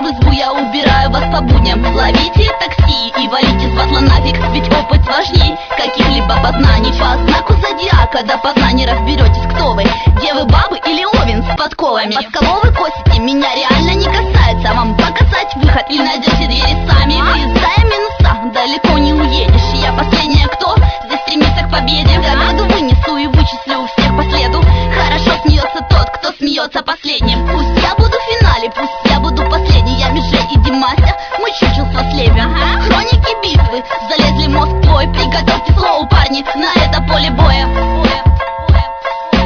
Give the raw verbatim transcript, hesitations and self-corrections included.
вызову, я убираю вас по будням. Ловите такси и валите с батла нафиг, ведь опыт важней каких-либо познаний. По знаку зодиака до познаний разберетесь, кто вы, девы, бабы или овен с подковами. Под кого вы косите, меня реально не касается. Вам показать выход или найдете двери сами? Вырезая минуса, далеко не уедешь. Я последняя, кто здесь стремится к победе. Победу вынесу и вычислю всех по следу. Хорошо смеется тот, кто смеется последним.